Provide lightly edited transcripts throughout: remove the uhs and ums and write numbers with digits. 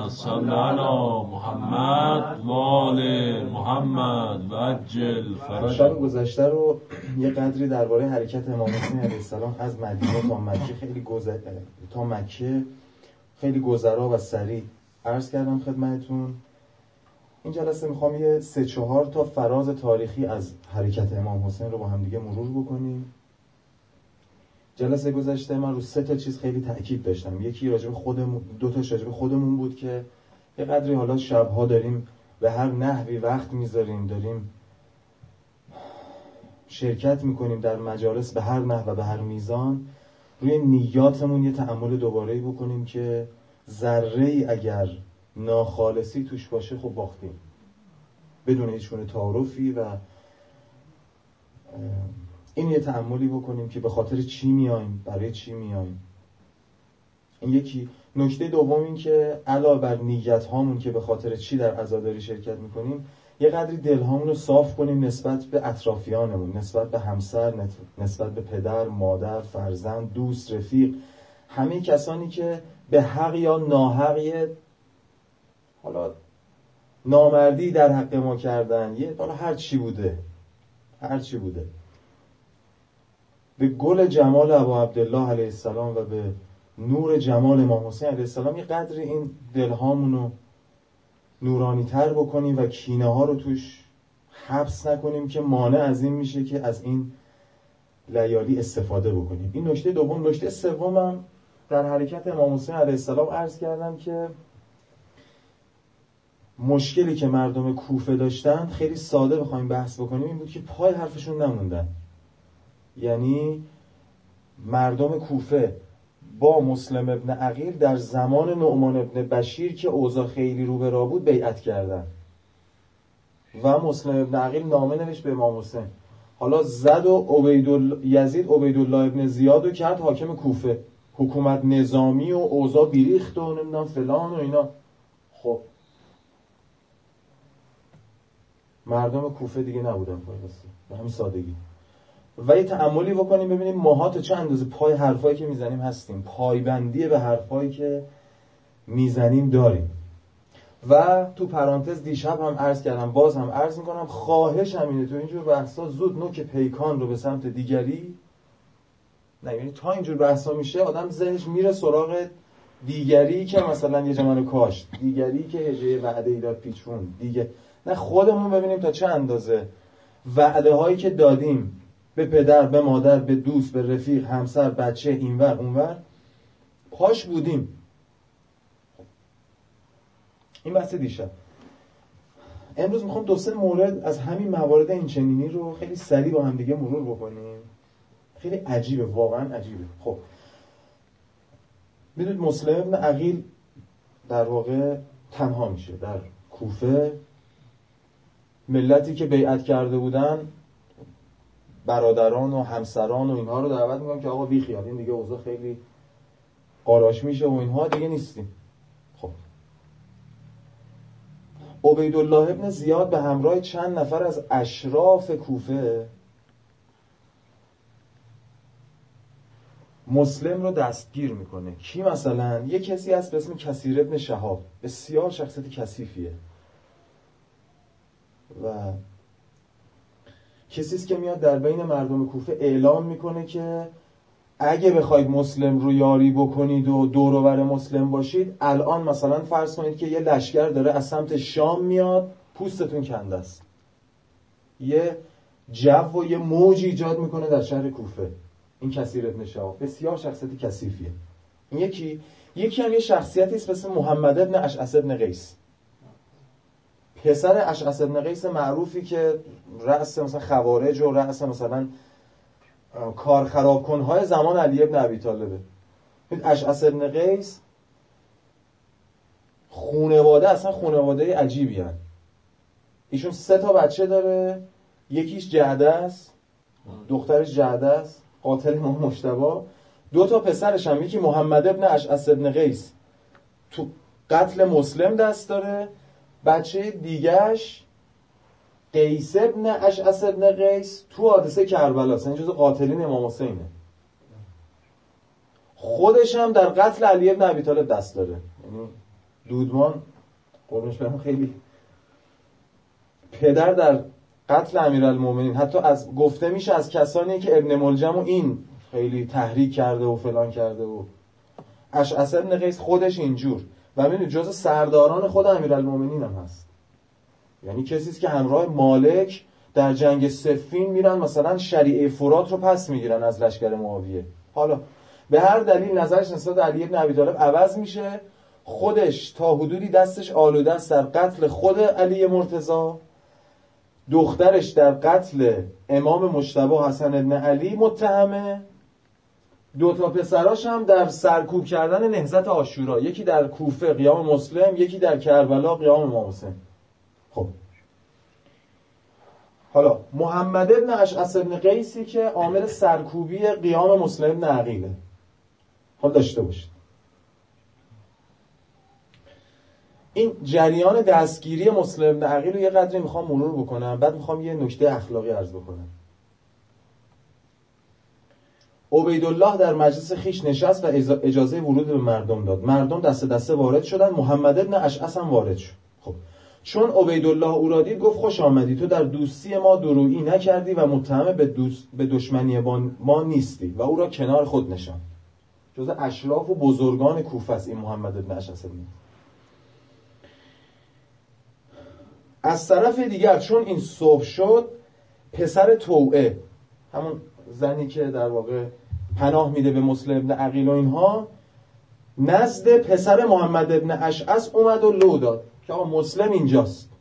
صل علی محمد و آل محمد و عجل فرج. شب گذشته رو یه قدری درباره حرکت امام حسین علیه السلام از مدینه تا مکه خیلی گذرا و سریع عرض کردم خدمتتون. این جلسه میخوام یه 3-4 تا فراز تاریخی از حرکت امام حسین رو با هم دیگه مرور بکنیم. جلسه گذشته من رو 3 تا چیز خیلی تأکید داشتم. یکی راجع به خودمون، 2 تاش راجع به خودمون بود که یه قدری حالا شبها داریم به هر نحوی وقت میذاریم، داریم شرکت میکنیم در مجالس به هر نحو و به هر میزان، روی نیاتمون یه تأمل دوباره‌ای بکنیم که ذره‌ای اگر ناخالصی توش باشه خب باختیم، بدون هیچ گونه تعارفی. و این یه تأملی بکنیم که به خاطر چی میایم، برای چی میایم. این یکی. نکته دوم این که علاوه بر نیت هامون که به خاطر چی در عزاداری شرکت میکنیم، یه قدری دلهامون رو صاف کنیم نسبت به اطرافیانمون، نسبت به همسر، نسبت به پدر، مادر، فرزند، دوست، رفیق، همه کسانی که به حق یا ناحق حالا نامردی در حق ما کردن، حالا هر چی بوده به گل جمال ابا عبدالله علیه السلام و به نور جمال امام حسین علیه السلام یه قدری این دلهامون رو نورانی تر بکنیم و کینه ها رو توش حبس نکنیم که مانع از این میشه که از این لیالی استفاده بکنیم. این نکته دوم. نکته سومم در حرکت امام حسین علیه السلام عرض کردم که مشکلی که مردم کوفه داشتن، خیلی ساده بخوایم بحث بکنیم، این بود که پای حرفشون نموندن. یعنی مردم کوفه با مسلم ابن عقیل در زمان نعمان ابن بشیر که اوضاع خیلی رو به راه بود بیعت کردن و مسلم ابن عقیل نامه نوشت به امام حسین. حالا زد و یزید عبیدالله ابن زیاد رو کرد حاکم کوفه، حکومت نظامی و اوضاع بیریخت و نمیدونم فلان و اینا. خب مردم کوفه دیگه نبودن پای بسته به همین سادگی. و یه تأملی بکنیم ببینیم ماها تا چه اندازه پای حرفایی که میزنیم هستیم، پایبندی به حرفایی که میزنیم داریم. و تو پرانتز دیشب هم عرض کردم، باز هم عرض میکنم، خواهشم اینه تو اینجور بحثا زود نوک پیکان رو به سمت دیگری نه، یعنی تا اینجور بحثا میشه آدم ذهنش میره سراغ دیگری که مثلا یه جمانو کاشت، دیگری که هجه وعده ای داد پیچون دیگه. نه، خودمون ببینیم تا چه اندازه وعده هایی که دادیم به پدر، به مادر، به دوست، به رفیق، همسر، بچه، اینور اونور پاش بودیم. این بحث دیشب. امروز میخوام 2-3 مورد از همین موارد این چنینی رو خیلی سریع با هم دیگه مرور بکنیم. خیلی عجیبه، واقعا عجیبه. خب میدونید مسلم ابن عقیل در واقع تنها میشه در کوفه. ملتی که بیعت کرده بودن، برادران و همسران و اینها رو دعوت میکنم که آقا بی خیال، این دیگه اوضاع خیلی قاراش میشه و اینها دیگه نیستیم. خب عبیدالله ابن زیاد به همراه چند نفر از اشراف کوفه مسلم رو دستگیر میکنه. کی مثلا؟ یه کسی هست به اسم کثیر ابن شهاب، بسیار شخصیت کثیفیه و کسیست که میاد در بین مردم کوفه اعلام میکنه که اگه بخواید مسلم رو یاری بکنید و دور و بر مسلم باشید، الان مثلا فرض کنید که یه لشکر داره از سمت شام میاد، پوستتون کنده است. یه جو و یه موج ایجاد میکنه در شهر کوفه. این کثیر ابن شهاب بسیار شخصیت کثیفیه. این یکی هم یه شخصیتی است به اسم محمد ابن اشعث ابن قیس، پسر اشعث ابن قیس معروفی که رأس مثلا خوارج و رأس مثلا کار خرابکنهای زمان علی ابن ابی طالبه. اشعث ابن قیس اصلا خانواده عجیبی هست. ایشون 3 تا بچه داره، یکیش جعده است، دخترش جعده است قاتل امام مجتبی، 2 تا پسرش هم، یکی محمد ابن اشعث ابن قیس تو قتل مسلم دست داره، بچه دیگهش قیس ابن اشعث ابن قیس تو حادثه کربلا است، این جزو قاتلین امام حسینه. خودش هم در قتل علی ابن ابی طالب دست داره، یعنی دودمان قربونش برم خیلی پدر در قتل امیرالمومنین، حتی از گفته میشه از کسانی که ابن ملجم و این خیلی تحریک کرده و فلان کرده و اشعث ابن قیس خودش اینجور و میدونید جز سرداران خود امیرالمومنین هم هست. یعنی کسی است که همراه مالک در جنگ صفین میرن مثلا شریعه فرات رو پس میگیرن از لشکر معاویه. حالا به هر دلیل نظرش نسبت به علی بن ابی طالب عوض میشه، خودش تا حدودی دستش آلوده است در قتل خود علی مرتضی، دخترش در قتل امام مجتبی حسن ابن علی متهمه، دو تا پسراش هم در سرکوب کردن نهضت عاشورا، یکی در کوفه قیام مسلم، یکی در کربلا قیام امام حسین. خب حالا محمد ابن اشعث ابن قیسی که عامل سرکوبی قیام مسلم ابن عقیله، حال داشته باشید این جریان دستگیری مسلم ابن عقیل رو یه قدری میخوام مرور بکنم، بعد میخوام یه نکته اخلاقی عرض بکنم. عبیدالله در مجلس خیش نشست و اجازه ورود به مردم داد. مردم دسته دسته وارد شدن، محمد ابن اشعث هم وارد شد. خب چون عبیدالله او را دید گفت خوش آمدی، تو در دوستی ما درویی نکردی و متهم به دشمنی ما نیستی و او را کنار خود نشاند. جز اشراف و بزرگان کوفه است این محمد ابن اشعث. از طرف دیگر چون این صبح شد، پسر توعه، همون زنی که در واقع پناه میده به مسلم ابن عقیل و اینها، نزد پسر محمد ابن اشعث اومد و لو داد که آقا مسلم اینجاست.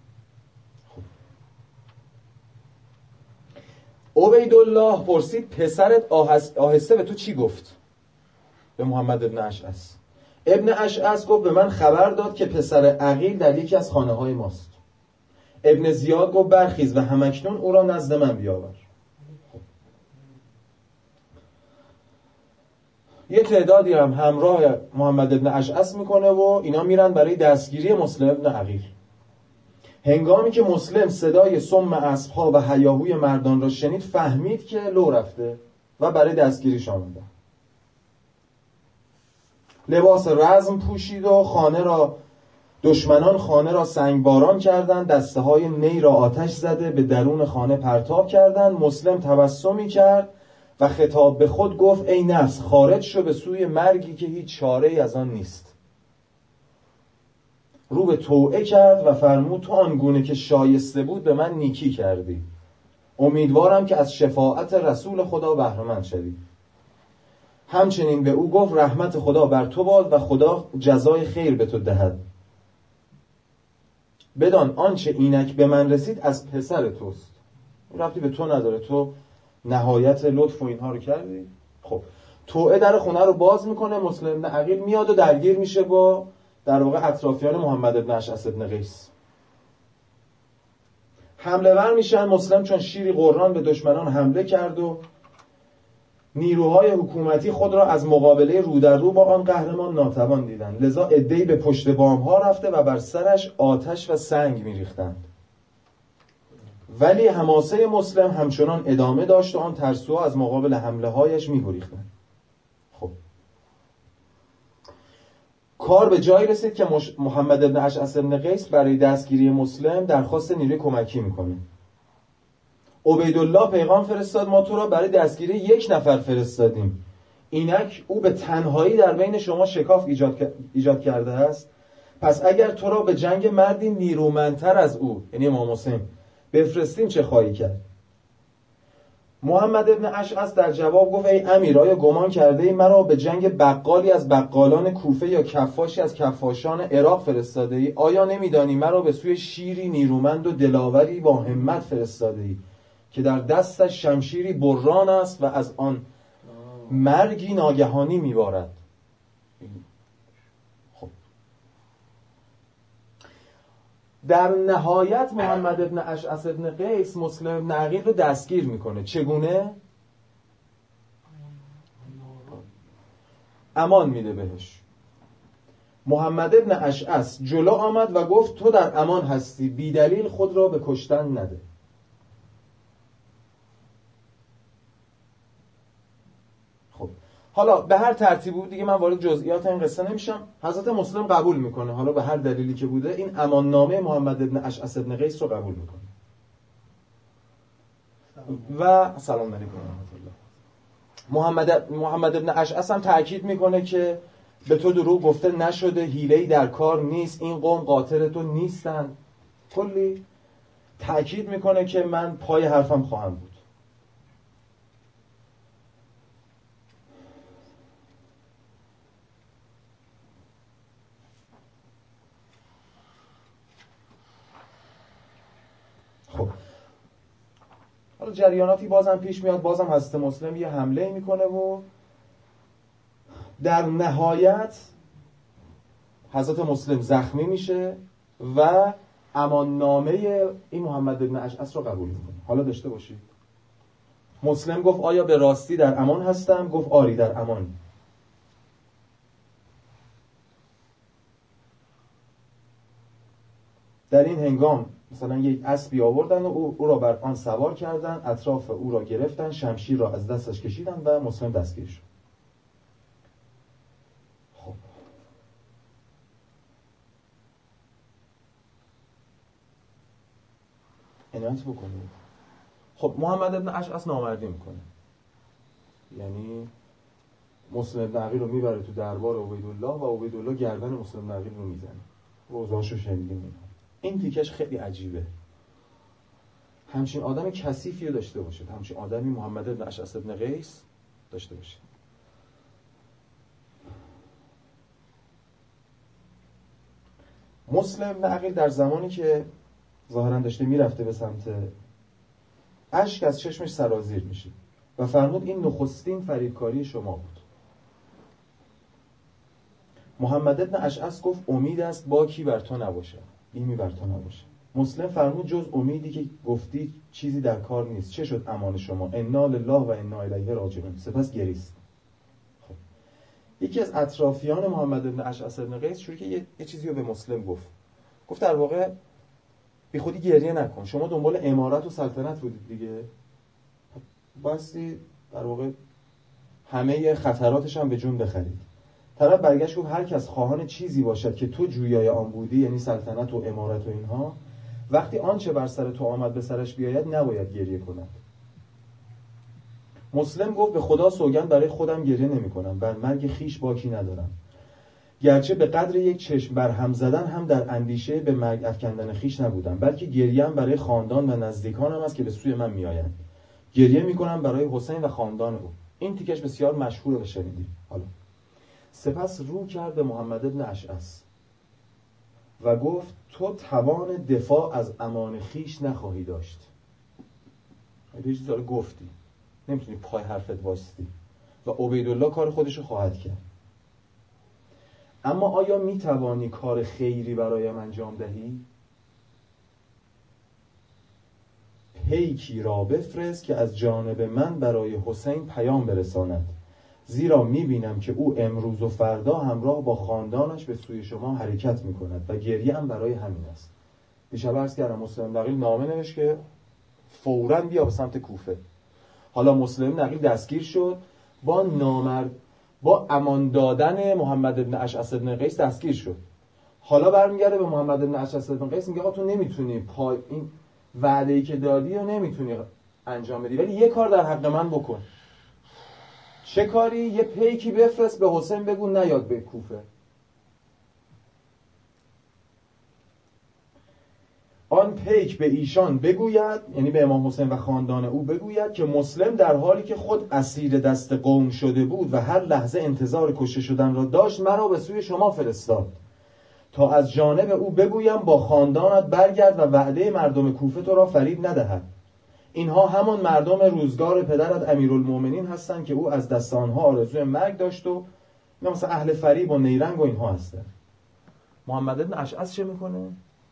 عبیدالله پرسید پسرت آهسته به تو چی گفت؟ به محمد ابن اشعث. ابن اشعث گفت به من خبر داد که پسر عقیل در یکی از خانه های ماست. ابن زیاد گفت برخیز و همکنون او را نزد من بیاور. یه تعدادی هم همراه محمد ابن اشعث میکنه و اینا میرن برای دستگیری مسلم ابن عقیل. هنگامی که مسلم صدای سم اسبها و هیاهوی مردان را شنید، فهمید که لو رفته و برای دستگیریش آمده. لباس رزم پوشید و دشمنان خانه را سنگباران کردند، دسته های نی را آتش زده به درون خانه پرتاب کردند. مسلم تبسمی کرد و خطاب به خود گفت ای نفس خارج شو به سوی مرگی که هیچ چاره ای از آن نیست. رو به توعه کرد و فرمود تو آنگونه که شایسته بود به من نیکی کردی، امیدوارم که از شفاعت رسول خدا بهره مند شوی. همچنین به او گفت رحمت خدا بر تو باد و خدا جزای خیر به تو دهد. بدان آنچه اینک به من رسید از پسر توست، ربطی به تو نداره، تو نهایت لطف و اینها رو کردی. خب توعه در خونه رو باز میکنه، مسلم ابن عقیل میاد و درگیر میشه با در واقع اطرافیان محمد ابن اشعث ابن قیس. حمله ور میشن. مسلم چون شیری قران به دشمنان حمله کرد و نیروهای حکومتی خود را از مقابله رو در رو با آن قهرمان ناتوان دیدند، لذا عده‌ای به پشت بام ها رفته و بر سرش آتش و سنگ میریختند. ولی حماسه مسلم همچنان ادامه داشت و آن ترسوها از مقابل حمله هایش میگریختند. خب کار به جایی رسید که محمد ابن اشعث ابن قیس برای دستگیری مسلم درخواست نیروی کمکی میکنه. عبیدالله پیغام فرستاد ما تو را برای دستگیری یک نفر فرستادیم، اینک او به تنهایی در بین شما شکاف ایجاد کرده است، پس اگر تو را به جنگ مردی نیرومندتر از او یعنی امام حسین بفرستیم چه خواهی کرد؟ محمد ابن اشعث در جواب گفت ای امیر آیا گمان کرده ای مرا به جنگ بقالی از بقالان کوفه یا کفاشی از کفاشان عراق فرستاده ای؟ آیا نمیدانی مرا به سوی شیری نیرومند و دلاوری با همت فرستاده ای که در دستش شمشیری بران است و از آن مرگی ناگهانی میبارد؟ خب در نهایت محمد ابن اشعث ابن قیس مسلم ابن عقیل رو دستگیر میکنه. چگونه؟ امان میده بهش. محمد ابن اشعث جلو آمد و گفت تو در امان هستی، بی دلیل خود را به کشتن نده. حالا به هر ترتیب بود دیگه، من وارد جزئیات این قصه نمیشم. حضرت مسلم قبول میکنه، حالا به هر دلیلی که بوده، این اماننامه محمد ابن اشعث ابن قیس رو قبول میکنه. و سلام علیکم و رحمت الله. محمد ابن اشعث هم تأکید میکنه که به تو دروغ گفته نشده، حیله‌ای در کار نیست، این قوم قاطر تو نیستن. کلی تأکید میکنه که من پای حرفم خواهم بود. خب حالا جریاناتی بازم پیش میاد، بازم حضرت مسلم یه حمله میکنه و در نهایت حضرت مسلم زخمی میشه و اماننامه این محمد بن اشعث رو قبول میکنه. حالا داشته باشید، مسلم گفت آیا به راستی در امان هستم؟ گفت آری در امان. در این هنگام مثلا یک اسبی آوردن و او را بر آن سوار کردن، اطراف او را گرفتن، شمشیر را از دستش کشیدن و مسلم دستگیر شد. خب عنایت بکنید. خب محمد ابن اشعث نامردی میکنه، یعنی مسلم ابن عقیل رو میبره تو دربار عبیدالله و عبیدالله گردن مسلم ابن عقیل رو میزنه. روزاشو شنیدیم. این تیکش خیلی عجیبه. همچین آدم کثیفی رو داشته باشید، همچین آدمی محمد ابن اشعث ابن قیس داشته باشید. مسلم ابن عقیل در زمانی که ظاهرا داشته میرفته به سمت، اشک از چشمش سرازیر میشه و فرمود این نخستین فریبکاری شما بود. محمد ابن اشعث گفت امید است باکی بر تو نباشه، ایمی بر تو نباشه. مسلم فرمود جز امیدی که گفتی چیزی در کار نیست، چه شد امان شما؟ انا لله و انا الیه راجعون. سپس گریست. خب. یکی از اطرافیان محمد ابن اشعث ابن قیس شروع که یه چیزی رو به مسلم گفت در واقع بی خودی گریه نکن، شما دنبال امارت و سلطنت بودید دیگه، باستی در واقع همه خطراتش هم به جون بخرید. طرف برگشت گفت هر کس خواهان چیزی باشد که تو جویای آن بودی، یعنی سلطنت و امارت و اینها، وقتی آنچه بر سر تو آمد به سرش بیاید نباید گریه کند. مسلم گفت به خدا سوگند برای خودم گریه نمی کنم، بر مرگ خیش باکی ندارم، گرچه به قدر یک چشم بر هم زدن هم در اندیشه به مرگ افکندن خیش نبودم، بلکه گریه‌ام برای خاندان و نزدیکانم است که به سوی من میآیند. گریه میکنم برای حسین و خاندان او. این تیکش بسیار مشهوره و شنیدیم. حالا سپس رو کرد به محمد ابن اشعث و گفت تو توان دفاع از امان خیش نخواهی داشت. یه چیزی داره گفتی، نمیتونی پای حرفت واسطی و عبیدالله کار خودشو خواهد کرد. اما آیا میتوانی کار خیری برایم انجام دهی؟ پیکی را بفرست که از جانب من برای حسین پیام برساند، زیرا میبینم که او امروز و فردا همراه با خاندانش به سوی شما حرکت میکند و گریه هم برای همین است. دیشب عرض کردم مسلم نقیل نامه نوشت که فوراً بیا به سمت کوفه. حالا مسلم نقیل دستگیر شد، با امان دادن محمد ابن اشعث ابن قیس دستگیر شد. حالا برمیگرده به محمد ابن اشعث ابن قیس میگه آقا تو نمیتونی این وعده‌ای که دادی رو نمیتونی انجام بدی، ولی یه کار در حق من بکن. چه کاری؟ یه پیکی بفرست به حسین بگو نیاد به کوفه. آن پیک به ایشان بگوید، یعنی به امام حسین و خاندان او بگوید که مسلم در حالی که خود اسیر دست قوم شده بود و هر لحظه انتظار کشته شدن را داشت، مرا به سوی شما فرستاد تا از جانب او بگویم با خاندانت برگرد و وعده مردم کوفه تو را فریب ندهد. اینها همان مردم روزگار پدرت امیرالمومنین هستند که او از دست آنها آرزوی مرگ داشت و اینا مثلا اهل فریب و نیرنگ و اینها هستند. محمد ابن اشعث چه میکنه؟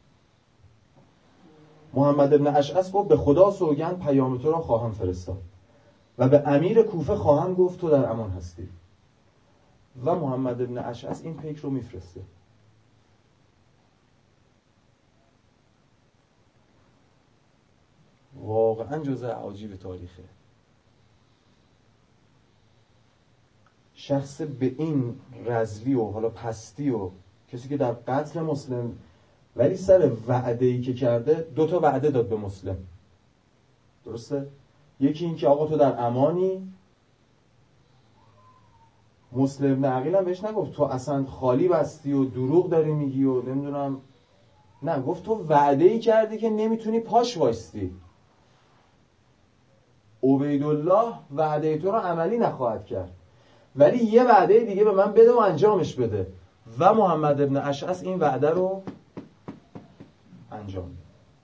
محمد ابن اشعث گفت به خدا سوگند پیام تو را خواهم فرستاد و به امیر کوفه خواهم گفت تو در امان هستی. و محمد ابن اشعث این پیک رو میفرسته. واقعا جزء عجیب تاریخه. شخص به این رذلی و حالا پستی و کسی که در قتل مسلم ولی سر وعده‌ای که کرده 2 وعده داد به مسلم، درسته؟ یکی این که آقا تو در امانی، مسلم ابن عقیل هم بهش نگفت تو اصلا خالی بستی و دروغ داری میگی و نمیدونم، نه، گفت تو وعده‌ای کردی که نمیتونی پاش وایستی. عبیدالله وعده تو رو عملی نخواهد کرد ولی یه وعده دیگه به من بده و انجامش بده، و محمد ابن اشعث این وعده رو انجام داد.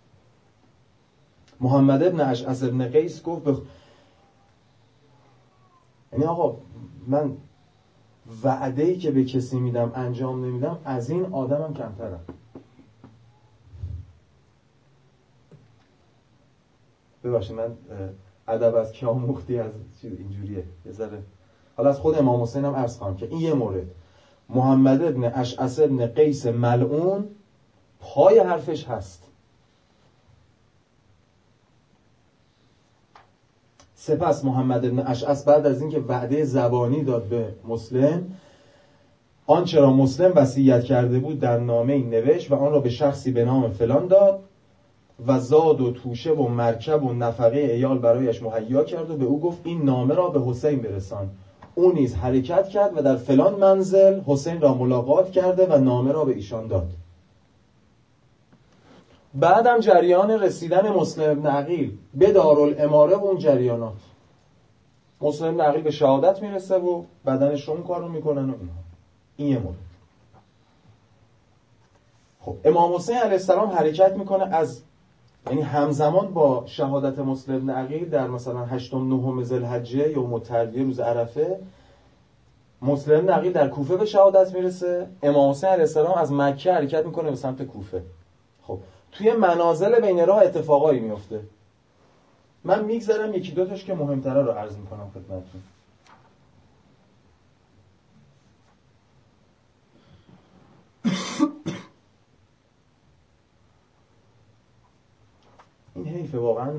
محمد ابن اشعث ابن قیس گفت یعنی آقا من وعده‌ای که به کسی میدم انجام نمیدم، از این آدمم کمترم. ببخشید من ادب از که آموختی از چیز اینجوریه یه ذره. حالا از خود امام حسین هم عرض خواهم که این یه مورد. محمد ابن اشعث ابن قیس ملعون پای حرفش هست. سپس محمد ابن اشعث بعد از اینکه وعده زبانی داد به مسلم، آنچه را مسلم وصیت کرده بود در نامه‌ای نوشت و آن را به شخصی به نام فلان داد و زاد و توشه و مرکب و نفقه عیال برایش مهیا کرد و به او گفت این نامه را به حسین برسان. او نیز حرکت کرد و در فلان منزل حسین را ملاقات کرده و نامه را به ایشان داد. بعدم جریان رسیدن مسلم ابن عقیل به دارالاماره و اون جریانات، مسلم ابن عقیل به شهادت میرسه و بدنش رو اون کار رو میکنن و اینها. این یه مورد. خب امام حسین علیه السلام حرکت میکنه از، یعنی همزمان با شهادت مسلم ابن عقیل در مثلا 8 و 9 ذوالحجه یوم الترویه روز عرفه، مسلم ابن عقیل در کوفه به شهادت میرسه. امام حسین علیه السلام از مکه حرکت میکنه به سمت کوفه. خب توی منازل بین راه اتفاقایی میفته. من میگذرم 1-2 تاش که مهمتره رو عرض میکنم خدمتتون. این حیفه واقعا.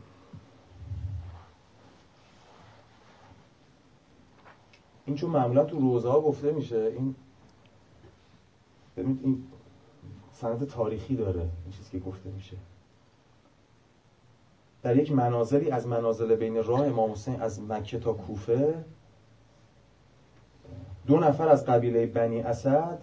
این چون معمولا تو روزه ها گفته میشه، این ببینید این سند تاریخی داره این چیزی که گفته میشه. در یک منازلی از منازل بین راه امام حسین از مکه تا کوفه 2 نفر از قبیله بنی اسد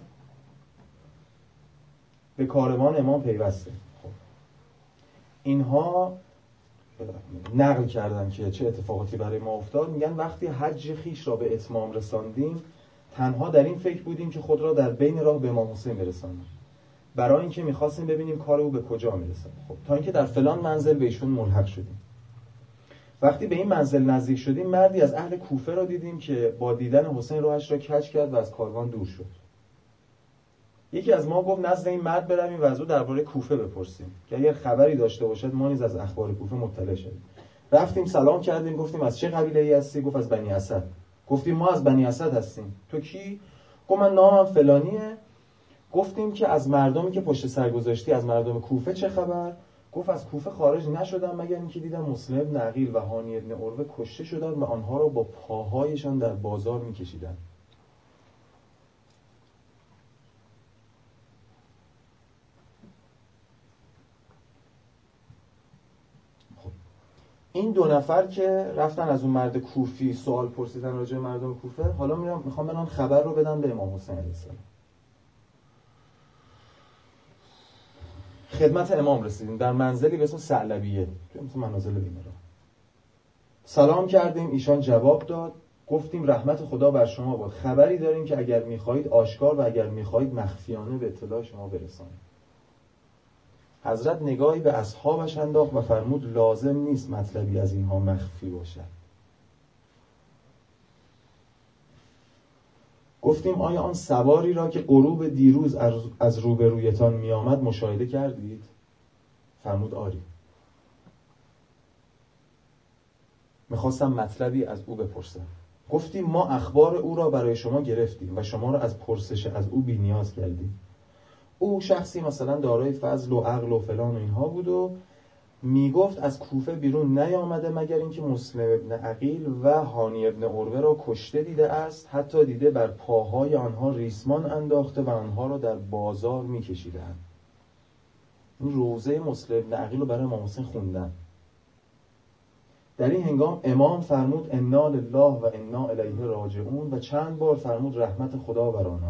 به کاروان امام پیوسته. خب اینها نقل کردن که چه اتفاقاتی برای ما افتاد. میگن وقتی حج خیش را به اتمام رساندیم تنها در این فکر بودیم که خود را در بین راه به امام حسین برسانیم، برای اینکه می‌خواستیم ببینیم کار او به کجا میرسه. خب تا اینکه در فلان منزل به ایشون ملحق شدیم. وقتی به این منزل نزدیک شدیم مردی از اهل کوفه را دیدیم که با دیدن حسین راهش را کج کرد و از کاروان دور شد. یکی از ما گفت نزد این مرد برویم و از او درباره کوفه بپرسیم که اگر خبری داشته باشد ما نیز از اخبار کوفه مطلع شدیم. رفتیم سلام کردیم، گفتیم از چه قبیله‌ای هستی؟ گفت از بنی اسد. گفتیم ما از بنی اسد هستیم. تو کی؟ گفت من نامم فلانیه. گفتیم که از مردمی که پشت سر گذاشتی از مردم کوفه چه خبر؟ گفت از کوفه خارج نشدم مگر اینکه دیدم مسلم ابن عقیل و هانی ابن عروه کشته شدند و آنها را با پاهایشان در بازار می‌کشیدند. این 2 نفر که رفتن از اون مرد کوفی سوال پرسیدن راجع به مردم کوفه، حالا میخوام برن خبر رو بدن به امام حسین علیه السلام. خدمت امام رسیدیم در منزلی به اسم ثعلبیه، توی مثل منازل بین راه. سلام کردیم، ایشان جواب داد. گفتیم رحمت خدا بر شما باد. خبری داریم که اگر میخواهید آشکار و اگر میخواهید مخفیانه به اطلاع شما برسانیم. حضرت نگاهی به اصحابش انداخت و فرمود لازم نیست مطلبی از اینها مخفی باشد. گفتیم آیا آن سواری را که غروب دیروز از روبرویتان می آمد مشاهده کردید؟ فرمود آری. میخواستم مطلبی از او بپرسم. گفتیم ما اخبار او را برای شما گرفتیم و شما را از پرسش از او بی نیاز کردیم. او شخصی مثلا دارای فضل و عقل و فلان و اینها بود و میگفت از کوفه بیرون نیامده مگر اینکه مسلم ابن عقیل و هانی ابن عروه را کشته دیده است، حتی دیده بر پاهای آنها ریسمان انداخته و آنها را در بازار میکشیدند. این روزه مسلم ابن عقیل رو برای امام حسین خوندن. در این هنگام امام فرمود انا لله و انا الیه راجعون و چند بار فرمود رحمت خدا بر آنان.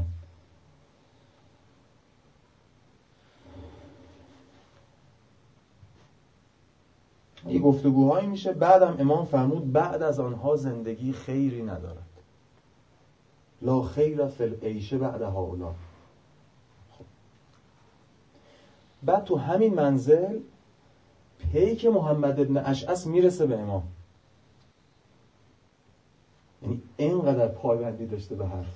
این گفتگوهایی میشه. بعدم امام فرمود بعد از آنها زندگی خیری ندارد. لا خیر فی العیش بعد هؤلاء. بعد تو همین منزل پیک محمد ابن اشعث میرسه به امام. یعنی اینقدر پایبندی داشته به حرف.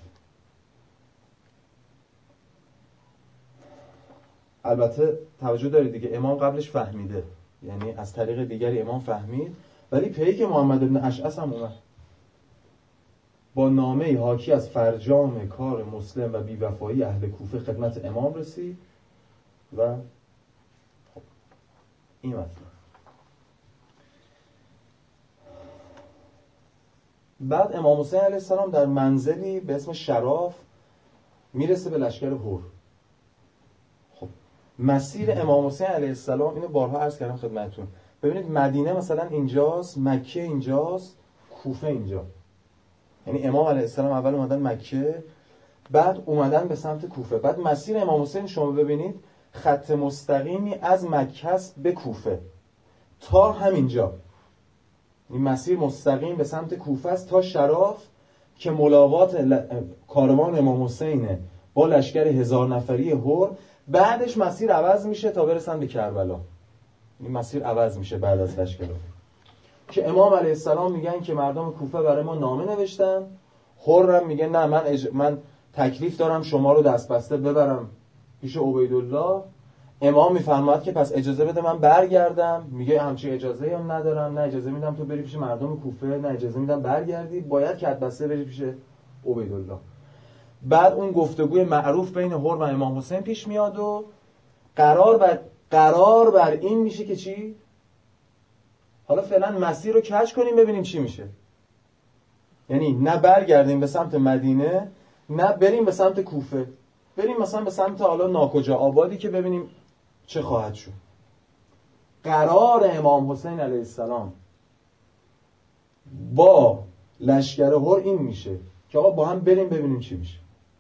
البته توجه دارید دیگه، امام قبلش فهمیده، یعنی از طریق دیگری امام فهمید، ولی پیک محمد ابن اشعث هم اومد با نامه حاکی از فرجام کار مسلم و بیوفایی اهل کوفه خدمت امام رسید و خب این مطلب. بعد امام حسین علیه السلام در منزلی به اسم شراف میرسه به لشکر هور. خب مسیر امام حسین علیه السلام، اینو بارها عرض کردم خدمتتون، ببینید مدینه مثلا اینجاست، مکه اینجاست، کوفه اینجا. یعنی امام علیه السلام اول اومدن مکه، بعد اومدن به سمت کوفه. بعد مسیر امام حسین شما ببینید خط مستقیمی از مکه است به کوفه تا همینجا. این مسیر مستقیم به سمت کوفه است تا شراف که ملاقات کاروان امام حسینه با لشکر 1000 نفری هور. بعدش مسیر عوض میشه تا برسن به کربلا. این مسیر عوض میشه بعد از لشکر که امام علیه السلام میگن که مردم کوفه برای ما نامه نوشتن. هورم میگه نه من تکلیف دارم شما رو دست بسته ببرم پیش عبیدالله. امام میفرماد که پس اجازه بده من برگردم. میگه همچین اجازه هم ندارم، نه اجازه میدم تو بری پیش مردم کوفه، نه اجازه میدم برگردی، باید که بسته بری پیش عبیدالله. بعد اون گفتگوی معروف بین هور و امام حسین پیش میاد و قرار بر این میشه که چی؟ حالا فعلا مسیر رو کج کنیم ببینیم چی میشه. یعنی نه برگردیم به سمت مدینه، نه بریم به سمت کوفه، بریم مثلا به سمت حالا ناکجا آبادی که ببینیم چه خواهد شد. قرار امام حسین علیه السلام با لشکر هور این میشه که آقا با هم بریم ببینیم چی میشه.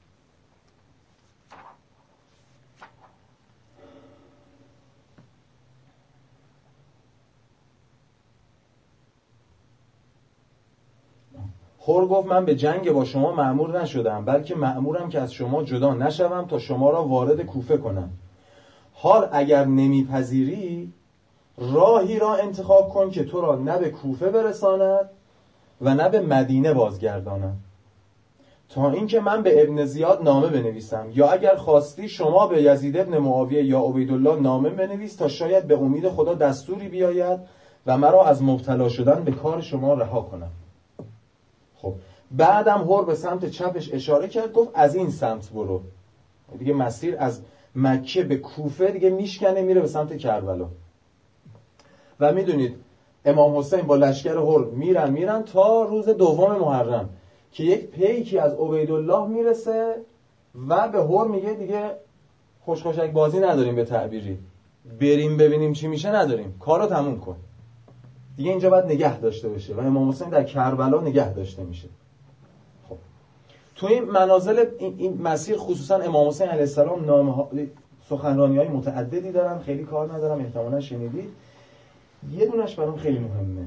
هور گفت من به جنگ با شما مأمور نشدم، بلکه مأمورم که از شما جدا نشوم تا شما را وارد کوفه کنم. حال اگر نمیپذیری راهی را انتخاب کن که تو را نه به کوفه برساند و نه به مدینه بازگرداند، تا اینکه من به ابن زیاد نامه بنویسم، یا اگر خواستی شما به یزید ابن معاویه یا عبیدالله نامه بنویس تا شاید به امید خدا دستوری بیاید و مرا از مبتلا شدن به کار شما رها کنم. خب بعدم هور به سمت چپش اشاره کرد، گفت از این سمت برو. دیگه مسیر از مکه به کوفه دیگه میشکنه میره به سمت کربلا. و میدونید امام حسین با لشکر هور میرن تا روز دوم محرم که یک پیکی از عبیدالله میرسه و به هور میگه دیگه خوشخوشک بازی نداریم، به تعبیری بریم ببینیم چی میشه نداریم، کارو تموم کن دیگه، اینجا باید نگه داشته بشه و امام حسین در کربلا نگه داشته میشه. خب تو این منازل این مسیر خصوصا امام حسین علیه السلام سخنرانی‌های متعددی دارن، خیلی کار ندارم، احتمالاً شنیدید. یه دونش برام خیلی مهمه.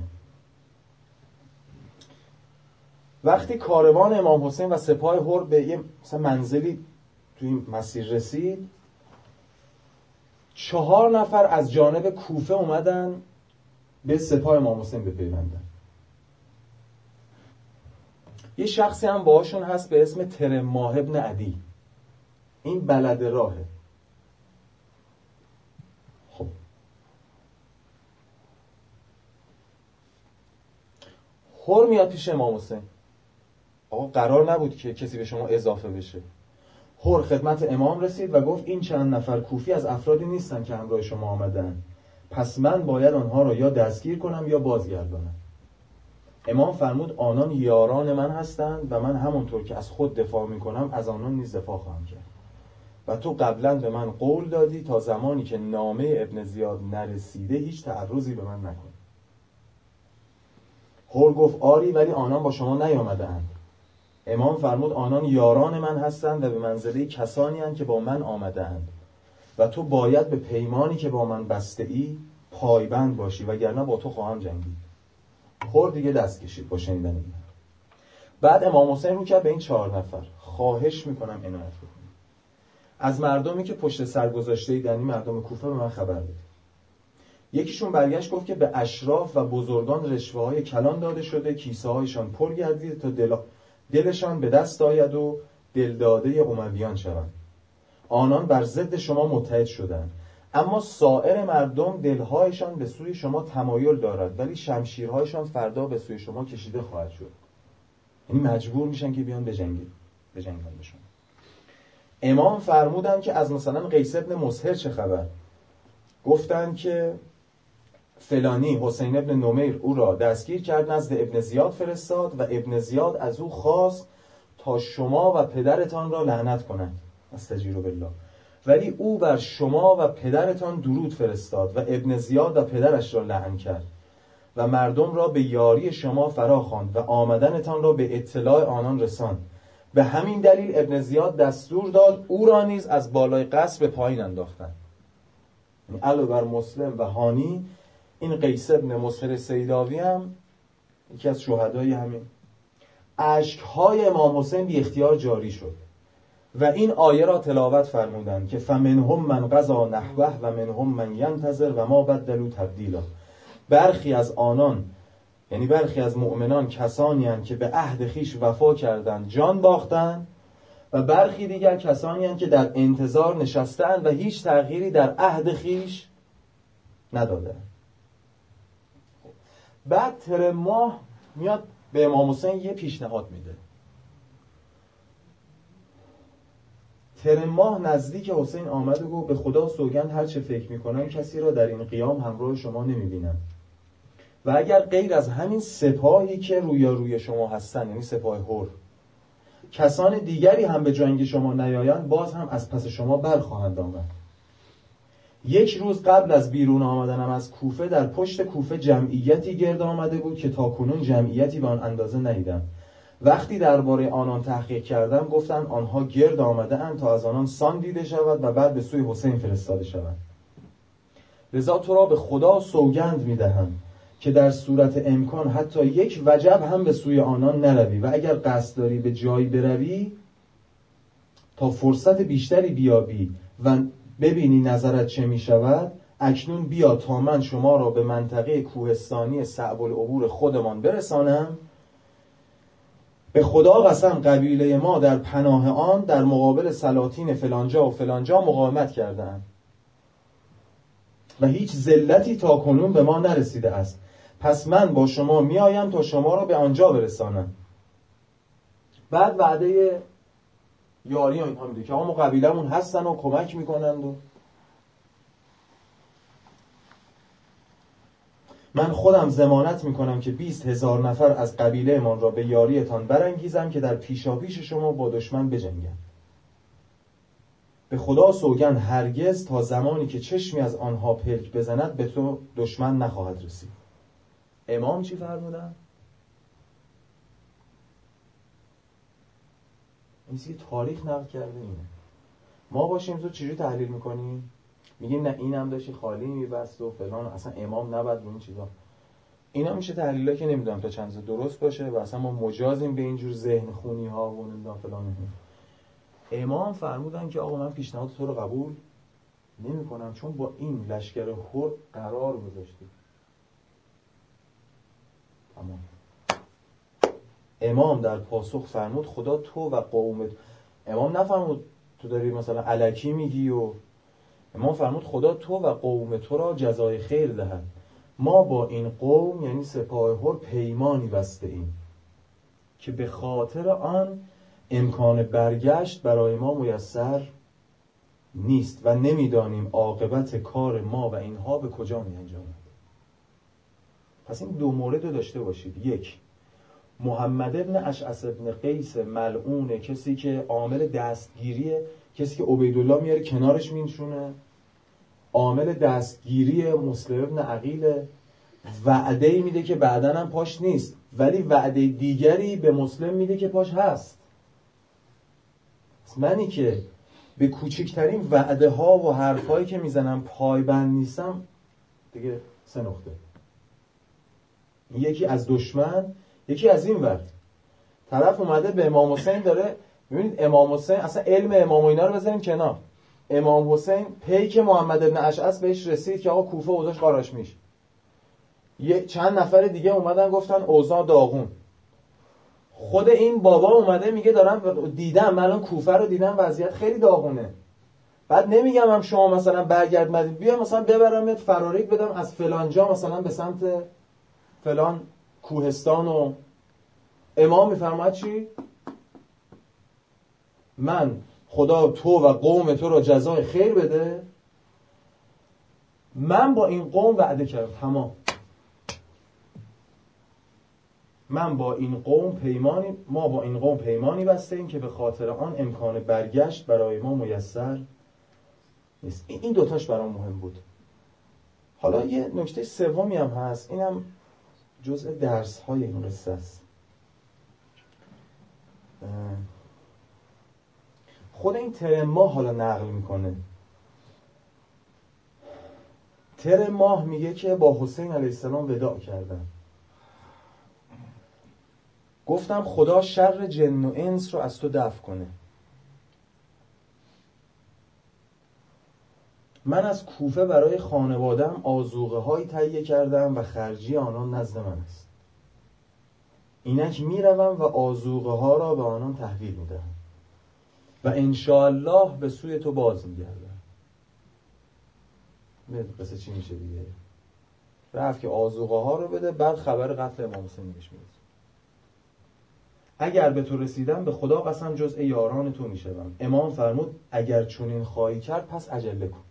وقتی کاروان امام حسین و سپاه هور به یه مثلا منزلی تو این مسیر رسید، 4 نفر از جانب کوفه اومدن به سپاه امام حسین بپیوندن. یه شخصی هم باهاشون هست به اسم ترماه ابن عدی، این بلد راهه. خب هور میاد پیش امام حسین. آقا قرار نبود که کسی به شما اضافه بشه. هور خدمت امام رسید و گفت این چند نفر کوفی از افرادی نیستن که همراه شما آمدن، پس من باید آنها را یا دستگیر کنم یا بازگردانم. امام فرمود آنان یاران من هستند و من همونطور که از خود دفاع میکنم از آنان نیز دفاع خواهم کرد. و تو قبلا به من قول دادی تا زمانی که نامه ابن زیاد نرسیده هیچ تعرضی به من نکن. حر گفت آری ولی آنان با شما نیامده اند. امام فرمود آنان یاران من هستند و به منزله کسانی اند که با من آمده اند و تو باید به پیمانی که با من بسته ای پایبند باشی وگرنه با تو خواهم جنگید. حر دیگه دست کشید با شنیدن این. بعد امام حسین رو کرد به این 4 نفر، خواهش میکنم عنایت بکنید. از مردمی که پشت سر گذاشته‌اید، یعنی مردم کوفه، به من خبر بدید. یکیشون برگشت گفت که به اشراف و بزرگان رشوه‌های کلان داده شده، کیسه‌هایشان پر گردید تا دلشان به دست آید و دلداده امویان شوند. آنان بر ضد شما متحد شدند، اما سایر مردم دلهایشان به سوی شما تمایل دارد ولی شمشیرهایشان فردا به سوی شما کشیده خواهد شد. یعنی مجبور میشن که بیان بجنگن بهشون. امام فرمودن که از مثلا قیس ابن مسهر چه خبر؟ گفتن که فلانی حسین ابن نمیر او را دستگیر کرد، نزد ابن زیاد فرستاد و ابن زیاد از او خواست تا شما و پدرتان را لعنت کنند، استجیروا بالله، ولی او بر شما و پدرتان درود فرستاد و ابن زیاد و پدرش را لعن کرد و مردم را به یاری شما فرا خواند و آمدنتان را به اطلاع آنان رساند. به همین دلیل ابن زیاد دستور داد او را نیز از بالای قصر به پایین انداختند. علاوه بر مسلم و هانی، این قیس ابن مسهر سیداوی هم یکی از شهدای همین. اشک‌های امام حسین بی اختیار جاری شد و این آیه را تلاوت فرمودند که فمنهم من قضا نحوه و منهم من ینتظر و ما بدلوا تبدیلا. برخی از آنان، یعنی برخی از مؤمنان، کسانی هستند که به عهد خیش وفا کردند، جان باختند، و برخی دیگر کسانی هستند که در انتظار نشستند و هیچ تغییری در عهد خیش ندادند. بعد تر ماه میاد به امام حسین یه پیشنهاد میده. تر ماه نزدیک حسین آمد و گفت به خدا سوگند هر چه فکر میکنم کسی را در این قیام همراه شما نمیبینم و اگر غیر از همین سپاهی که روی شما هستن، یعنی سپاه حر، کسان دیگری هم به جنگ شما نیایند، باز هم از پس شما برخواهند آمد. یک روز قبل از بیرون آمدنم از کوفه در پشت کوفه جمعیتی گرد آمده بود که تاکنون جمعیتی به آن اندازه ندیدم. وقتی درباره آنان تحقیق کردم گفتند آنها گرد آمده اند تا از آنان سان دیده شود و بعد به سوی حسین فرستاده شود. لذا تو را به خدا سوگند میدهم که در صورت امکان حتی یک وجب هم به سوی آنان نروی و اگر قصد داری به جایی بروی تا فرصت بیشتری بیابی و ببینی نظرت چه می شود، اکنون بیا تا من شما را به منطقه کوهستانی صعب العبور خودمان برسانم. به خدا قسم قبیله ما در پناه آن در مقابل سلاطین فلانجا و فلانجا مقاومت کردند و هیچ ذلتی تا کنون به ما نرسیده است. پس من با شما می آیم تا شما را به آنجا برسانم. بعد وعده یاری ها اینها میده که ما قبیلمون هستن و کمک میکنند و من خودم ضمانت میکنم که 20,000 نفر از قبیله من را به یاریتان برانگیزم که در پیشاپیش شما با دشمن بجنگند. به خدا سوگند هرگز تا زمانی که چشمی از آنها پلک بزند به تو دشمن نخواهد رسید. امام چی فرمودن؟ این چیزی تاریخ نقل کرده اینه. ما باشیم تو چجوری تحلیل میکنیم؟ میگیم نه اینم داشتی خالی میبست و فلان، اصلا امام نباید رو این چیزا. اینا میشه تحلیلایی که نمیدونم تا چند درست باشه و اصلا ما مجازیم به اینجور ذهن خونی ها و نمیدونم فلان. امام فرمودن که آقا من پیشنهاد تو رو قبول نمیکنم چون با این لشکر حر قرار گذاشتی. تمام. امام در پاسخ فرمود خدا تو و قومت، امام نفرمود تو داری مثلا الکی میگی، و امام فرمود خدا تو و قوم تو را جزای خیر دهد. ما با این قوم یعنی سپاه حر پیمانی بسته ایم که به خاطر آن امکان برگشت برای ما میسر نیست و نمیدانیم عاقبت کار ما و اینها به کجا می انجامد. پس این دو مورد رو داشته باشید. یک، محمد ابن اشعث ابن قیس ملعون، کسی که عامل دستگیریه، کسی که عبیدالله میاره کنارش مینشونه، عامل دستگیری مسلم ابن عقیل، وعده میده که بعداً هم پاش نیست، ولی وعده دیگری به مسلم میده که پاش هست. منی که به کوچکترین وعده ها و حرفایی که میزنم پایبند نیستم، دیگه سه نقطه. یکی از دشمن، یکی از این ور. طرف اومده به امام حسین داره، ببینید امام حسین اصلا علم امام و اینا رو بذاریم کنار. امام حسین پیک محمد ابن اشعث بهش رسید که آقا کوفه اوضاعش قاراش میشه. چند نفر دیگه اومدن گفتن اوضاع داغون. خود این بابا اومده میگه دارم دیدم، من الان کوفه رو دیدم وضعیت خیلی داغونه. بعد نمیگم هم شما مثلا برگرد مدید بیا مثلا ببرمت فرارید بدم از فلان جا مثلا به سمت فلان کوهستان و امام میفرماید چی؟ من خدا تو و قوم تو را جزای خیر بده، من با این قوم وعده کردم تمام. ما با این قوم پیمانی بستیم که به خاطر آن امکان برگشت برای ما میسر نیست. این دوتاش برام مهم بود. حالا یه نکته سومی هم هست، اینم جزء درس های این قصه است. خود این ترم ماه حالا نقل میکنه. ترم ماه میگه که با حسین علیه السلام وداع کردن. گفتم خدا شر جن و انس رو از تو دفع کنه. من از کوفه برای خانوادم آذوقه هایی تهیه کردم و خرجی آنان نزد من است. اینک میروم و آذوقه ها را به آنان تحویل میدهم و انشاءالله به سوی تو باز میگردم. قصه چی میشه دیگه؟ رفت که آذوقه ها رو بده، بعد خبر قتل امام حسین بهش میرسه. اگر به تو رسیدم به خدا قسم جزء یاران تو میشوم. امام فرمود اگر چنین خواهی کرد پس عجله کن.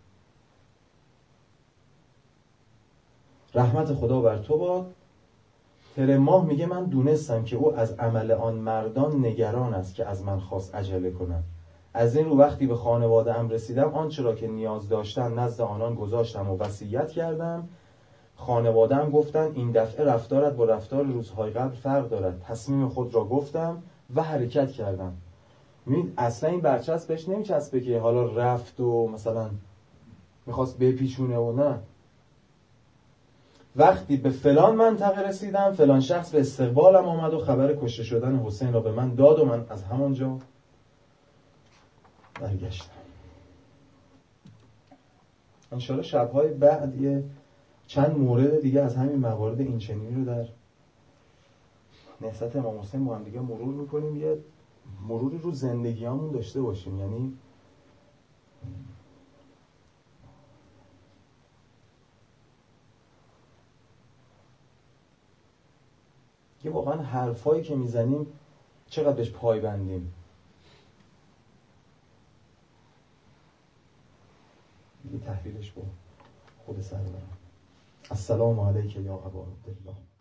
رحمت خدا بر تو باد. ترماه میگه من دونستم که او از عمل آن مردان نگران است که از من خواست عجله کنم. از این رو وقتی به خانواده ام رسیدم آنچه را که نیاز داشتن نزد آنان گذاشتم و وصیت کردم. خانواده ام گفتن این دفعه رفتارت با رفتار روزهای قبل فرق دارد. تصمیم خود را گفتم و حرکت کردم. می‌بینید اصلا این برچسب بهش نمیچسبه که حالا رفت و مثلا میخواست بپیچونه و نه. وقتی به فلان منطقه رسیدم فلان شخص به استقبالم آمد و خبر کشته شدن حسین را به من داد و من از همانجا برگشتم. انشاءالله شب‌های بعد یه چند مورد دیگه از همین موارد این چنینی رو در نهضت امام حسین با هم دیگه مرور میکنیم، یه مروری رو زندگیامون داشته باشیم. یعنی که واقعا حرفایی که میزنیم چقدر بهش پایبندیم. یه تحلیلش با خود سرورم. السلام علیک یا ابا عبدالله.